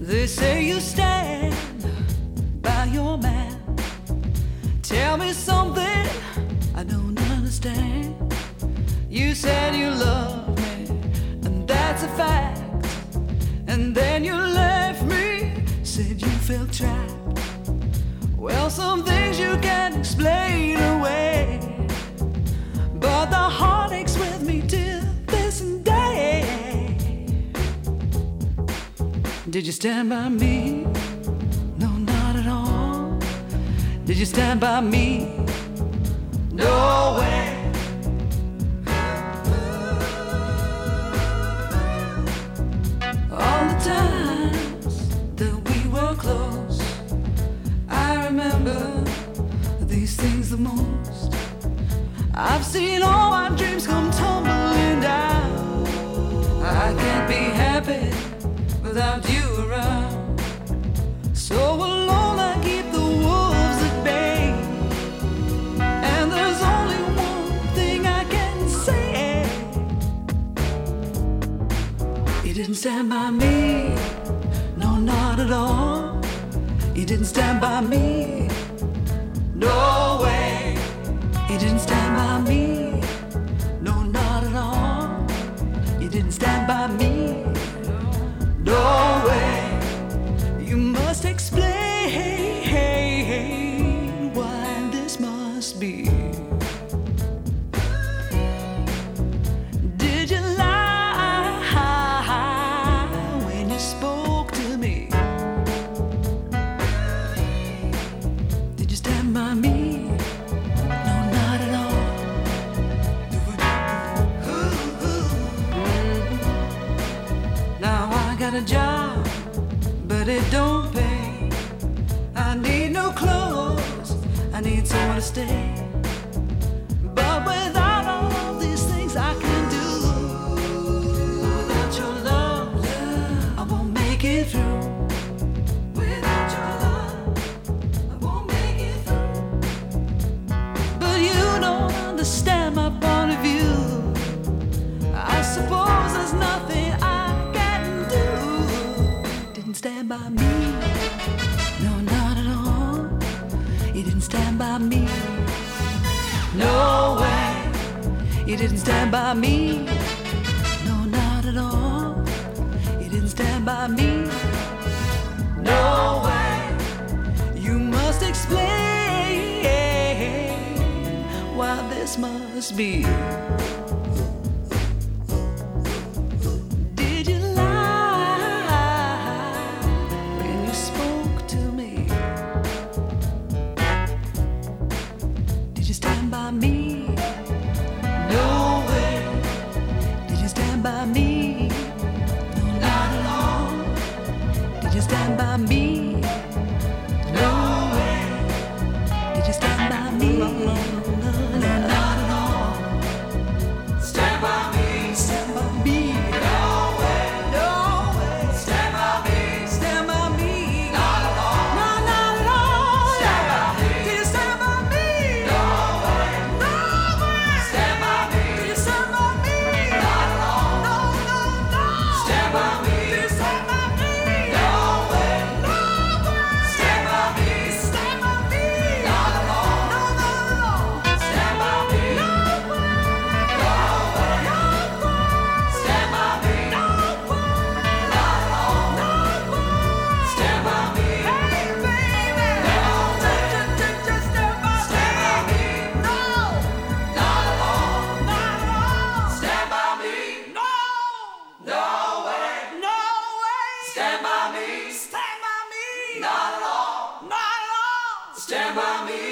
They say you stand by your man. Tell me something I don't understand. You said you love me, and that's a fact. And then you left me, said you felt trapped. Well, some things you can't explain away, but the heartache's with me till this day. Did you stand by me? No, not at all. Did you stand by me? No way. All the times that we were close, I remember these things the most. I've seen all my dreams come tumbling down. I can't be happy without you around. So alone I keep the wolves at bay. And there's only one thing I can say. You didn't stand by me, no, not at all. You didn't stand by me, no way. You didn't stand by me, no, not at all. You didn't stand by me, no way. You must explain why this must be. Did you lie when you spoke to me? Did you stand by me? No, not at all. Now I got a job, but it don't pay. I need no clothes, I need somewhere to stay. But without all these things I can do, without your love, I won't make it through. Without your love, I won't make it through. But you don't understand my point of view. I suppose there's nothing I can do. Didn't stand by me, no, not at all. You didn't stand by me, no way. You didn't stand by me, no, not at all. You didn't stand by me, no way. You must explain why this must be. Did you lie when you spoke to me? Did you stand by me? No way. Did you stand by me? No, not at all. Did you stand by me? No way. Did you stand by me? No, not at all. Stand by me. Stand by me. No way. No way. Stand by me. Stand by me. Not at all. No, not at all. Stand by me. Did you stand by me? No way. No way. Stand by me. Did you stand by me? Not at all. No, no, no. Stand by me. Did you stand by me? No way. No way. Stand by me. Stand by me. Not at all. No, no, no. Stand by me. No way. No way. No way. Stand by me. No way. Not at all. No way. Stand by me. Hey, baby. No way. Just stand by me. No. Not at all. Not at all. Stand by me. No. No way. No way. Stand by me. Stand by me. Not at all. Not at all. Stand by me.